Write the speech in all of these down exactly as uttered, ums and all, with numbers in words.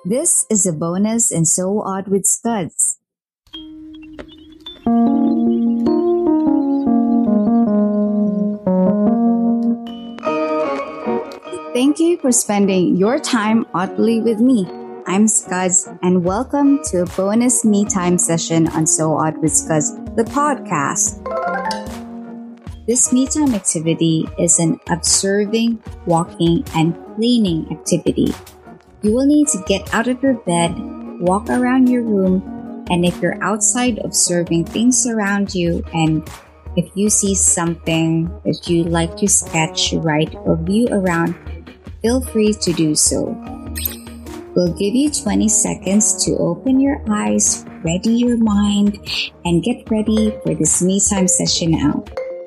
This is a bonus and so odd with Scuds. Thank you for spending your time oddly with me. I'm Scuds, and welcome to a bonus me time session on So Odd with Scuds, the podcast. This me time activity is an observing, walking, and cleaning activity. You will need to get out of your bed, walk around your room, and if you're outside observing things around you, and if you see something that you'd like to sketch, write, or view around, feel free to do so. We'll give you twenty seconds to open your eyes, ready your mind, and get ready for this me time session now.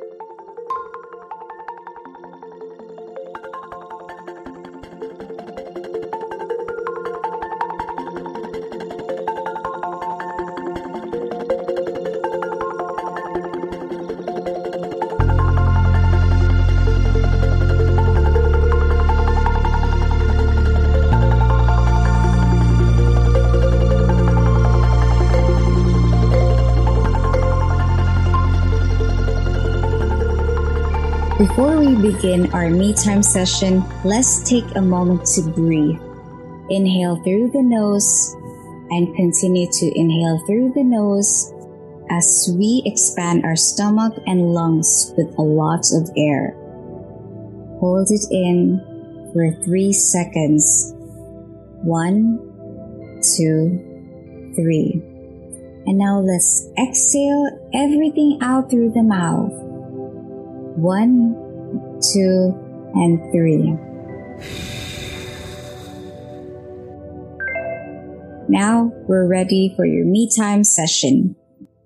Before we begin our me time session, let's take a moment to breathe. Inhale through the nose and continue to inhale through the nose as we expand our stomach and lungs with a lot of air. Hold it in for three seconds. One, two, three. And now let's exhale everything out through the mouth. One, two, and three. Now we're ready for your me time session.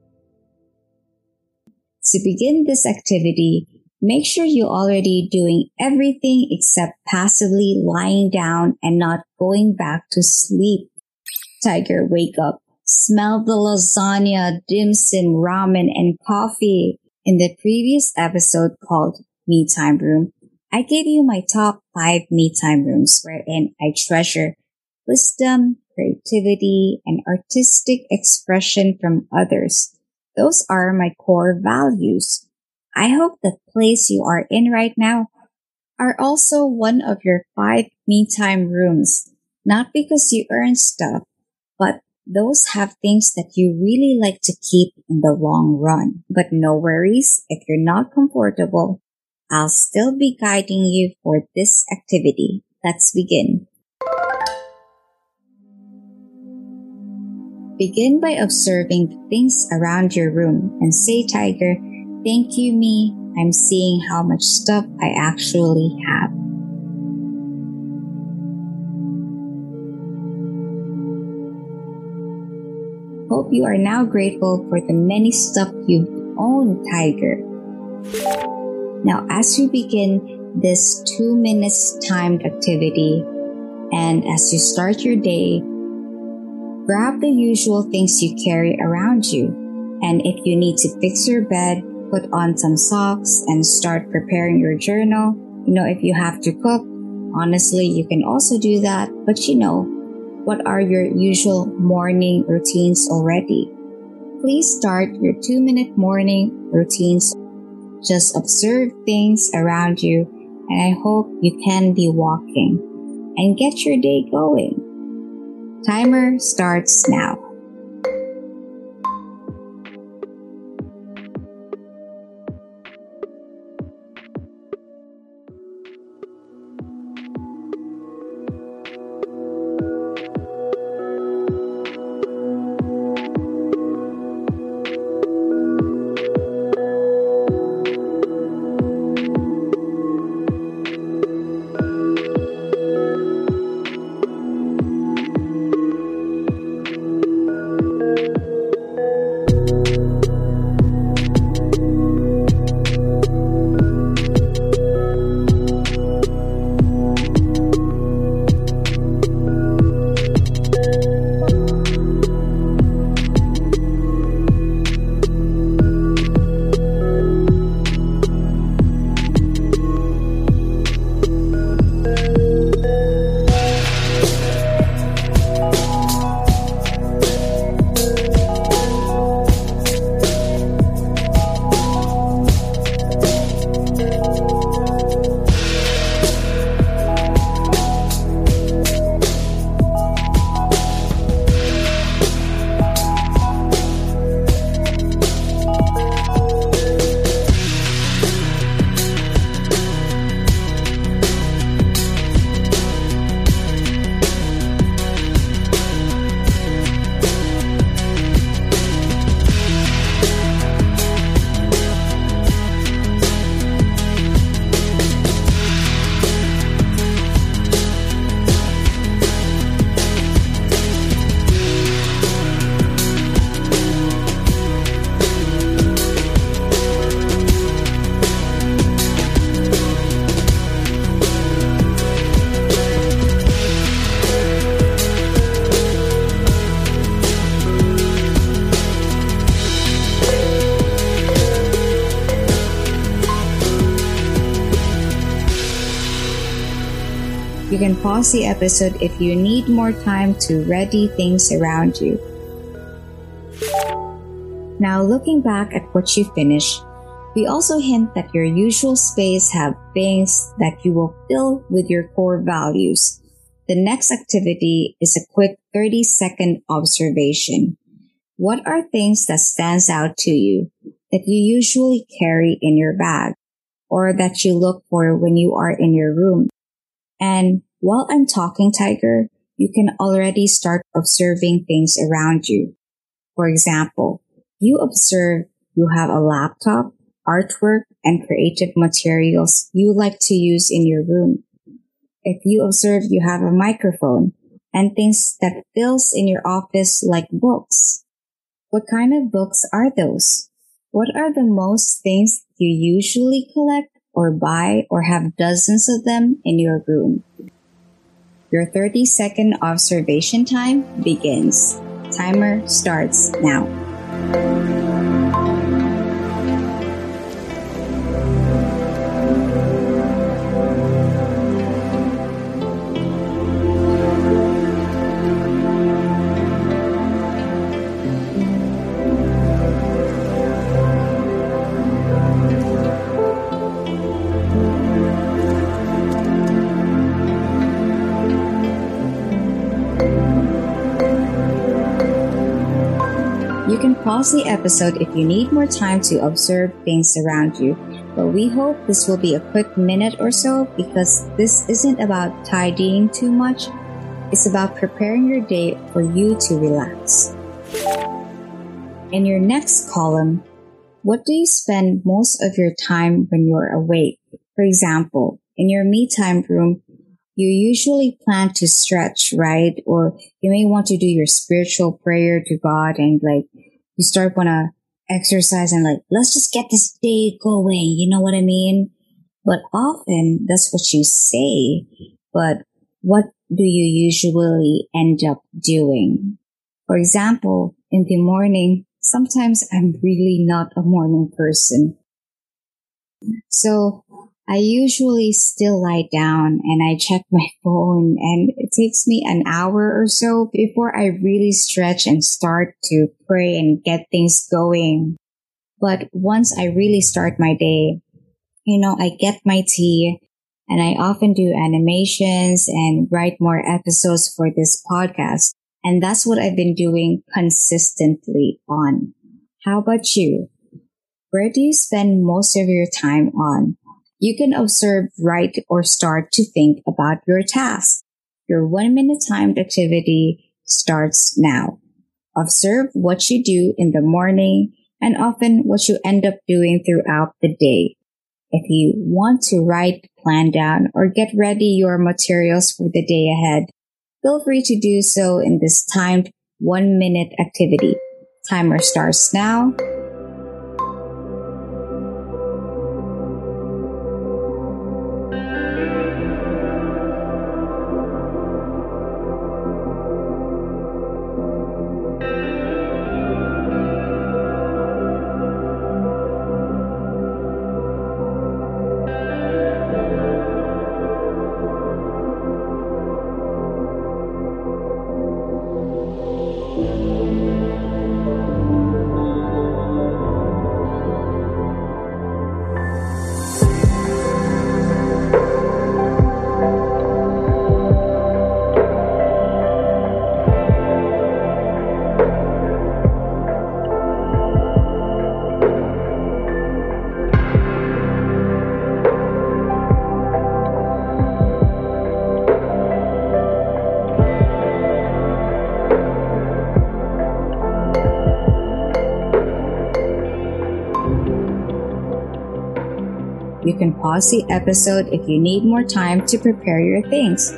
To begin this activity, make sure you're already doing everything except passively lying down and not going back to sleep. Tiger, wake up. Smell the lasagna, dim sum, ramen, and coffee. In the previous episode called Me Time Room, I gave you my top five me time rooms wherein I treasure wisdom, creativity, and artistic expression from others. Those are my core values. I hope the place you are in right now are also one of your five me time rooms, not because you earn stuff, but those have things that you really like to keep in the long run. But no worries, if you're not comfortable, I'll still be guiding you for this activity. Let's begin. Begin by observing the things around your room and say, Tiger, thank you, me. I'm seeing how much stuff I actually have. Hope you are now grateful for the many stuff you've owned, Tiger. Now, as we begin this two minutes timed activity, and as you start your day, grab the usual things you carry around you. And if you need to fix your bed, put on some socks and start preparing your journal. You know, if you have to cook, honestly, you can also do that. But you know, what are your usual morning routines already? Please start your two-minute morning routines. Just observe things around you, and I hope you can be walking and get your day going. Timer starts now. You can pause the episode if you need more time to ready things around you. Now, looking back at what you finished, we also hint that your usual space have things that you will fill with your core values. The next activity is a quick thirty second observation. What are things that stands out to you that you usually carry in your bag or that you look for when you are in your room? And while I'm talking, Tiger, you can already start observing things around you. For example, you observe you have a laptop, artwork, and creative materials you like to use in your room. If you observe you have a microphone and things that fills in your office like books. What kind of books are those? What are the most things you usually collect or buy or have dozens of them in your room? Your thirty second observation time begins. Timer starts now. You can pause the episode if you need more time to observe things around you, but we hope this will be a quick minute or so because this isn't about tidying too much. It's about preparing your day for you to relax. In your next column, what do you spend most of your time when you're awake? For example, in your me time room, you usually plan to stretch, right? Or you may want to do your spiritual prayer to God and like you start want to exercise and like, let's just get this day going. You know what I mean? But often that's what you say. But what do you usually end up doing? For example, in the morning, sometimes I'm really not a morning person. So I usually still lie down and I check my phone and it takes me an hour or so before I really stretch and start to pray and get things going. But once I really start my day, you know, I get my tea and I often do animations and write more episodes for this podcast. And that's what I've been doing consistently on. How about you? Where do you spend most of your time on? You can observe, write, or start to think about your task. Your one-minute timed activity starts now. Observe what you do in the morning and often what you end up doing throughout the day. If you want to write, plan down, or get ready your materials for the day ahead, feel free to do so in this timed one-minute activity. Timer starts now. You can pause the episode if you need more time to prepare your things.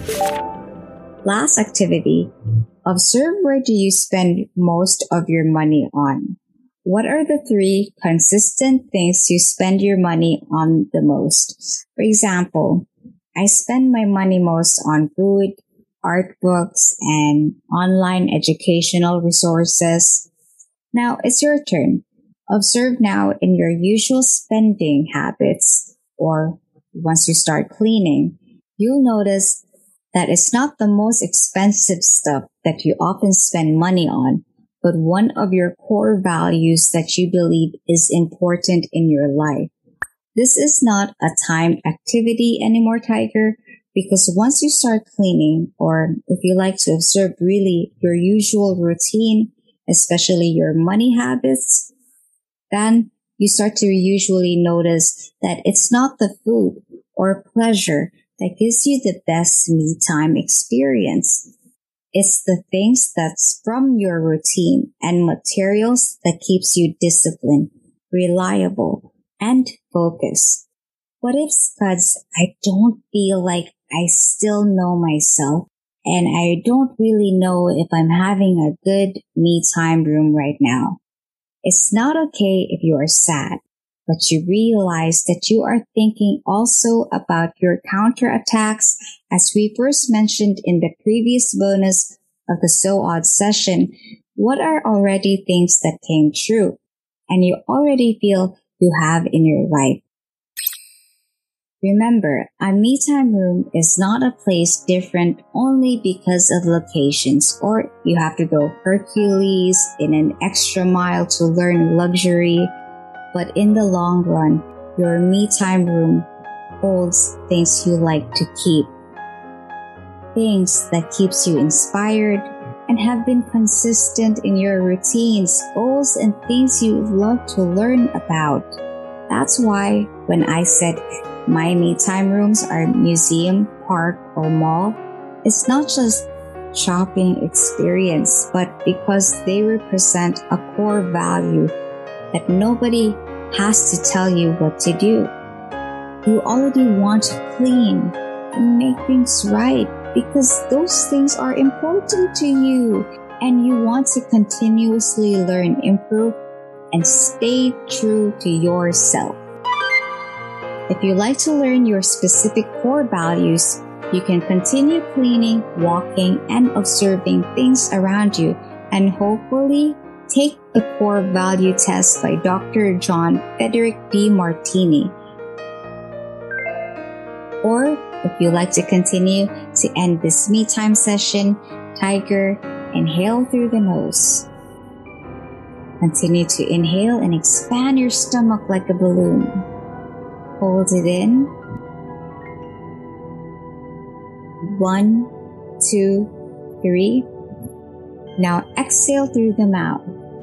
Last activity. Observe where do you spend most of your money on. What are the three consistent things you spend your money on the most? For example, I spend my money most on food, art books, and online educational resources. Now it's your turn. Observe now in your usual spending habits or once you start cleaning. you'll notice that it's not the most expensive stuff that you often spend money on, but one of your core values that you believe is important in your life. This is not a timed activity anymore, Tiger, because once you start cleaning, or if you like to observe really your usual routine, especially your money habits, then you start to usually notice that it's not the food or pleasure that gives you the best me time experience. It's the things that's from your routine and materials that keeps you disciplined, reliable, and focused. What if, Scuds, I don't feel like I still know myself and I don't really know if I'm having a good me time room right now? It's not okay if you are sad, but you realize that you are thinking also about your counterattacks, as we first mentioned in the previous bonus of the So Odd session. What are already things that came true and you already feel you have in your life? Remember, a me time room is not a place different only because of locations, or you have to go Hercules in an extra mile to learn luxury. But in the long run, your me time room holds things you like to keep. Things that keeps you inspired and have been consistent in your routines, goals, and things you love to learn about. That's why when I said my me time rooms are museum, park, or mall, it's not just shopping experience, but because they represent a core value that nobody has to tell you what to do. You already want to clean and make things right because those things are important to you, and you want to continuously learn, improve, and stay true to yourself. If you like to learn your specific core values, you can continue cleaning, walking, and observing things around you, and hopefully take the core value test by Doctor John Frederick Demartini. Or if you like to continue to end this me time session, Tiger, inhale through the nose. Continue to inhale and expand your stomach like a balloon. Hold it in. One, two, three. Now exhale through the mouth.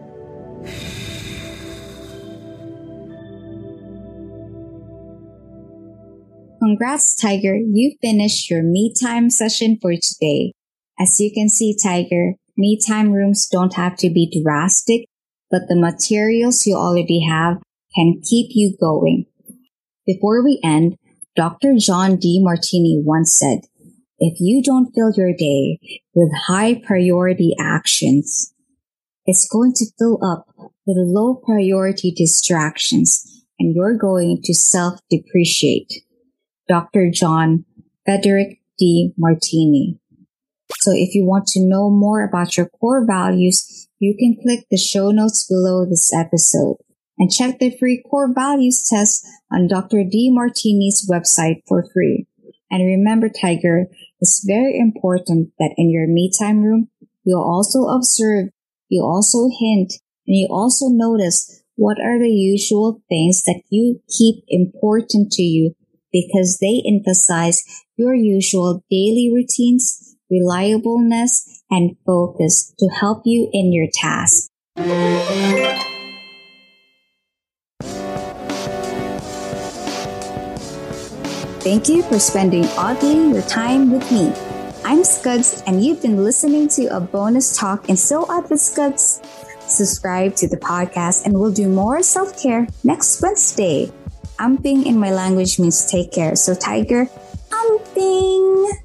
Congrats, Tiger. You finished your me time session for today. As you can see, Tiger, me time rooms don't have to be drastic, but the materials you already have can keep you going. Before we end, Doctor John Demartini once said, if you don't fill your day with high priority actions, it's going to fill up with low priority distractions and you're going to self-depreciate. Doctor John Frederick Demartini. So if you want to know more about your core values, you can click the show notes below this episode and check the free core values test on Doctor Demartini's website for free. And remember, Tiger, it's very important that in your me time room, you'll also observe, you also hint, and you also notice what are the usual things that you keep important to you because they emphasize your usual daily routines, reliableness, and focus to help you in your task. Thank you for spending oddly your time with me. I'm Scuds, and you've been listening to a bonus talk in So Odd with Scuds. Subscribe to the podcast and we'll do more self-care next Wednesday. Amping in my language means take care. So Tiger, amping!